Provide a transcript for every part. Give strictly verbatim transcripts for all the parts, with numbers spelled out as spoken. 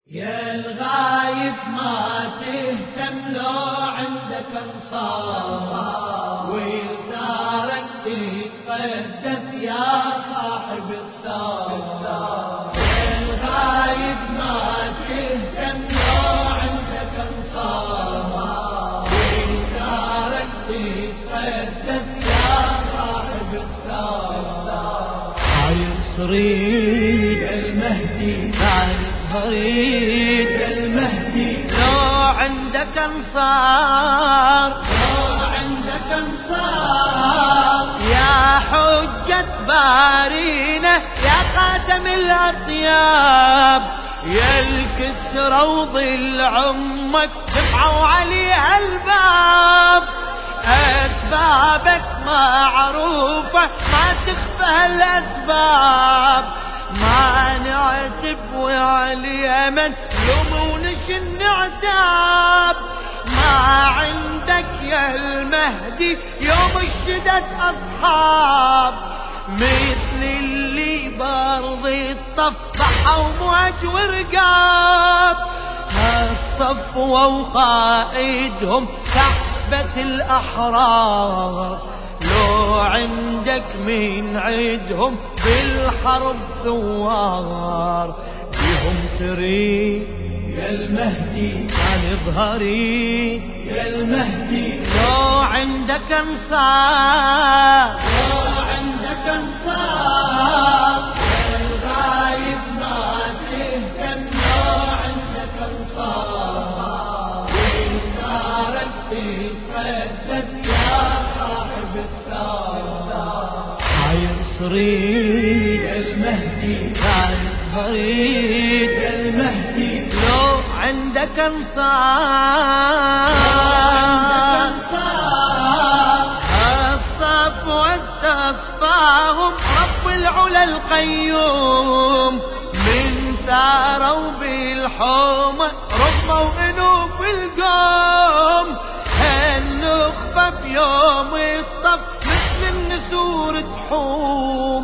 يا الغايب ما تهتم لو عندك انصار، ويثارك تتقدم يا صاحب الثار. يا الغايب ما تهتم لو عندك انصار، ويثارك تتقدم يا صاحب الثار. حاير صريد يا المهدي هريد يا المهدي، لو عندك انصار، لو عندك انصار يا حجة بارينا، يا خاتم الاطياب، يا الكسرى وظل عمك دفعوا عليها الباب. اسبابك معروفة ما تخفى الاسباب، ما نعتب وعلي من يومونش النعتاب. ما عندك يا المهدي يوم الشدد أصحاب، مثل اللي بارض الطف ضحوا موج ورقاب. هالصفوة وقائدهم كعبة الأحرار، لو عندك من عدهم بالحرب ثوار. بهم تريد يا المهدي عن ظهري، يا المهدي لو عندك انصار، لو عندك انصار يا الغايب ما تهتم لو عندك انصار، وإنكارك تتقدم يا صاحب الثار. حاير صريد يا المهدي كان بريد يا المهدي، لو عندك انصار، لو عندك انصار. الصف واستصفاهم رب العلا القيوم، من ثاروا بالحومة رغموا انوف القوم. هالنخبة بيوم الطف مثل النسور تحوم،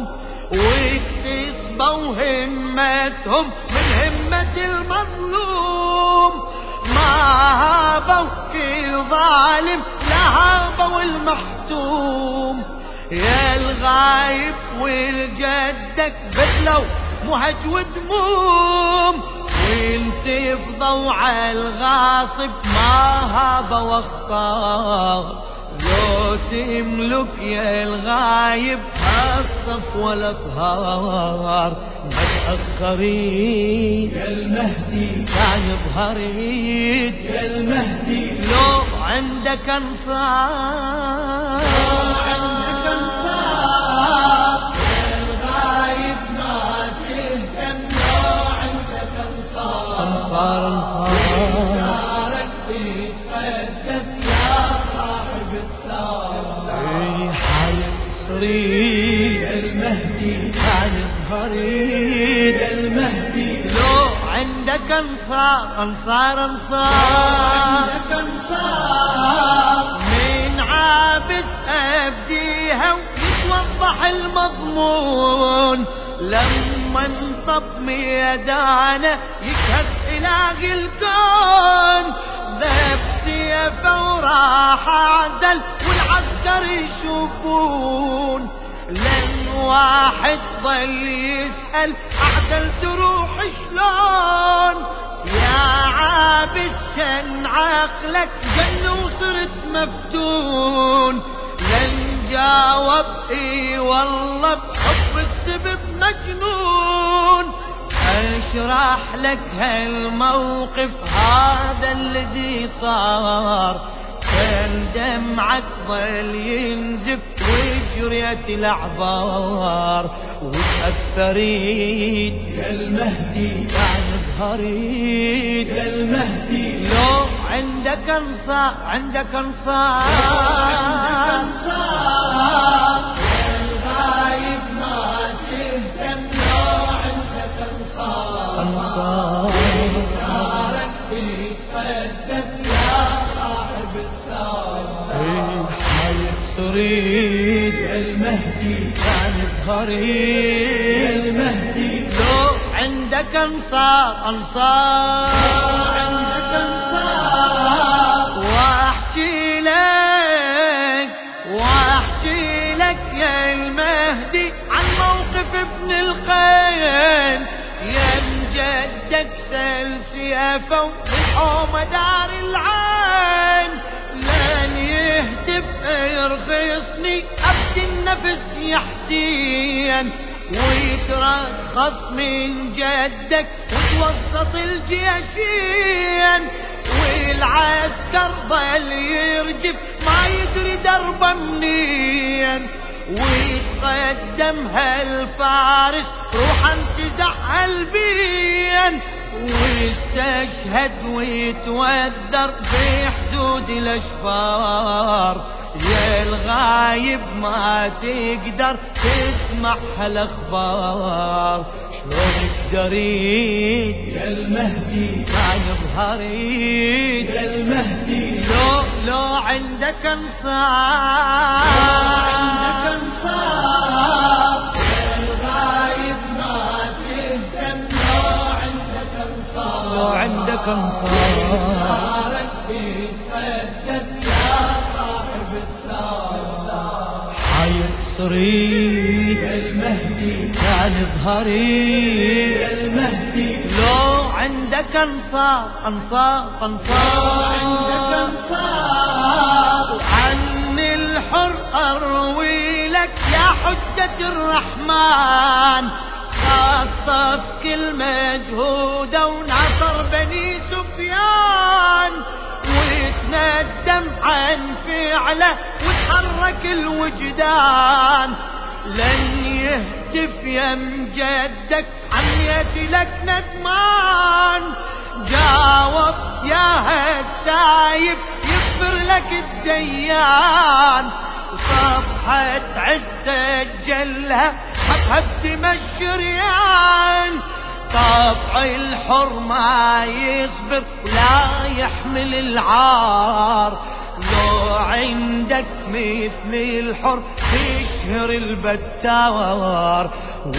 واكتسبوا همتهم من همة المظلوم. ما هابوا كل ظالم لا هابوا المحتوم. يا الغايب والجدك بدلوا مهج ودموم، وانت فضوا على الغاصب ما هابا واختار. لو تملك يا الغايب هالصف ولا طهار، ما تأخرين يا المهدي كان بهريد، يا المهدي لو عندك انصار، لو عندك انصار يا الغايب ما تهتم لو عندك انصار، انصار انصار دارك تتقدم يا صاحب الثار. حاير صريد يا المهدي كان بهريد، يا المهدي لو عندك انصار، انصار انصار عندك انصار. من عابس ابديها ويتوضح المضمون، لما انطب ميدانه يشهد إله الكون. ذهب سيفه وراح عزل والعسكر يشوفون، لن واحد ضل يسأل أعدل تروح شلون. يا عابس كان عقلك جن وصرت مفتون، لن جاوب اي والله بحب السبب مجنون. اشرح لك هالموقف هذا الذي صار، كان دمعك ظل ينزف وجريت الاعبار. وتأثريت يا المهدي كان بهريد، يا المهدي لو عندك انصار، عندك انصار، لو عندك انصار يا الغايب ما تهتم لو عندك انصار، انصار دارك تتقدم يا صاحب الثار. حاير صريد يا المهدي كان بهريد، يا المهدي لو عندك عندك انصار انصار عندك انصار واحكي لك واحكي لك يا المهدي عن موقف ابن الخيم يا جدك سل سيافه والحومه دار العين لن يهتف يرخصني ابكي النفس يا حسين ويترخص من جدك وتوسط الجيشين والعسكر ظل يرجف ما يدري دربه منين ويتقدم هالفارس روح انتزع هالبين ويستشهد ويتوذر في حدود الاشفار يا الغايب ما تقدر تسمع هالاخبار شلون تدري يا المهدي كان بهريد يا المهدي لو لو عندك انصار عندك انصار يا الغايب ما تهتم لو عندك انصار لو عندك انصار تتقدم يا صاحب الثار حاير صريح يا المهدي كان ظهري يا المهدي لو عندك انصار انصار انصار عندك انصار عن الحر اروي لك يا حجة الرحمن خصص كل مجهوده ونصر بني سفيان ويتندم عن فعله وتحرك الوجدان لن يهتف يا مجدك عميتي لك ندمان جاوب يا هالتايب يغفر لك الديان صفحة عزة جلها حبها بدم الشريان طبع الحر ما يصبر ولا يحمل العار لو عندك مثل الحر تشهر البتار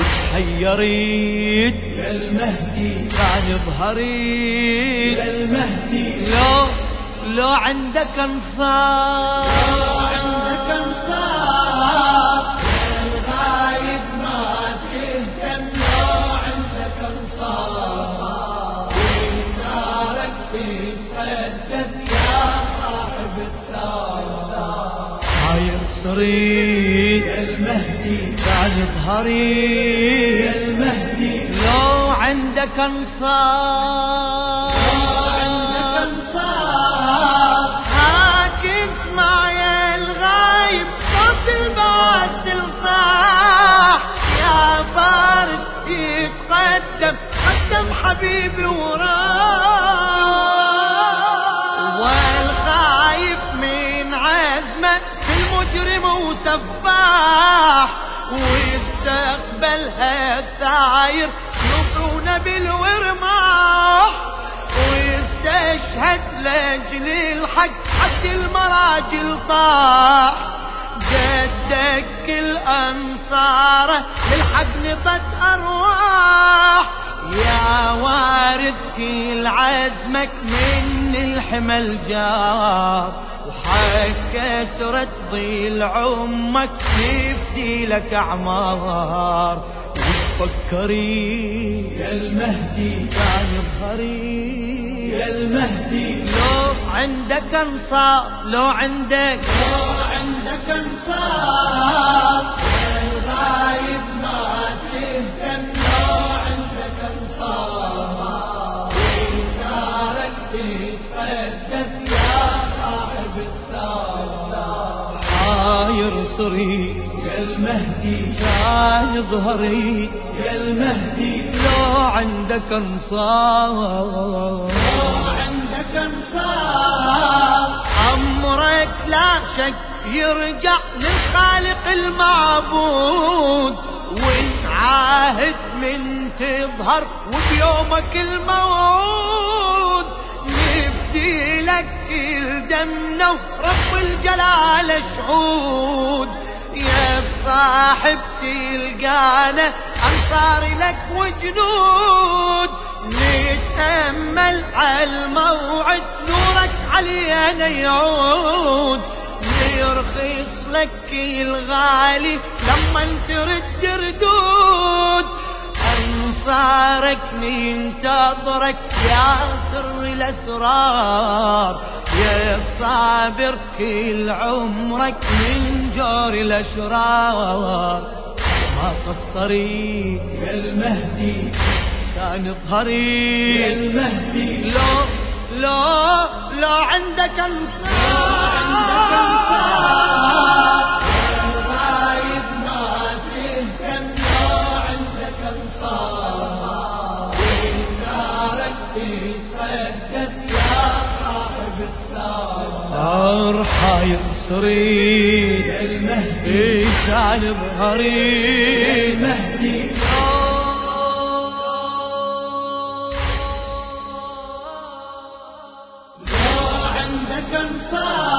وتحيريد يا المهدي كان ظهريد يا المهدي لو لو عندك انصار لو عندك انصار يا الغايب ما تهتم لو عندك انصار ونارك تتقدم يا صاحب الثار حاير صريح يا المهدي كان ظهري يا المهدي لو عندك انصار لو عندك انصار هاك اسمع يا الغايب صوت الباسل صاح يا فارس يتقدم قدم حبيبي وراه والخايف من عزمه في المجرم وسفاح ويستقبلها الثاير يطعون بالورماح ويستشهد لاجل الحق حتى المراجل طاح جدك الانصار للحق نطت ارواح يا وارث كل عزمك من الحمل جار وحق كسرت ضيل عمك يفدي لك اعمار وتفكري يا المهدي كان ظهري يا المهدي لو عندك انصار لو عندك لو عندك انصار يا الغايب ما تهتم لو عندك انصار ونارك تتقدم يا صاحب الثار حاير صريح يا المهدي كان ظهري يا المهدي لو عندك انصار لو عندك انصار امرك لا شك يرجع للخالق المعبود ونعاهد من تظهر وبيومك الموعود نفدي لك الدمنا ورب الجلال شهود يا صاحب تلقانا أنصار لك وجنود نتأمل عالموعد نورك علينا يعود يرخص لك الغالي لما ترد ردود أنصارك ننتظرك يا سر الأسرار يا الصابر كل عمرك من جور الأشرار ما قصري يا المهدي كان ظهري يا المهدي لو لو لو عندك انصار عندك انصار يا الغايب ما تهتم لو عندك انصار ونارك تتقدم يا صاحب الثار حاير صريح يا المهدي كان ظهري يا المهدي عندك انصار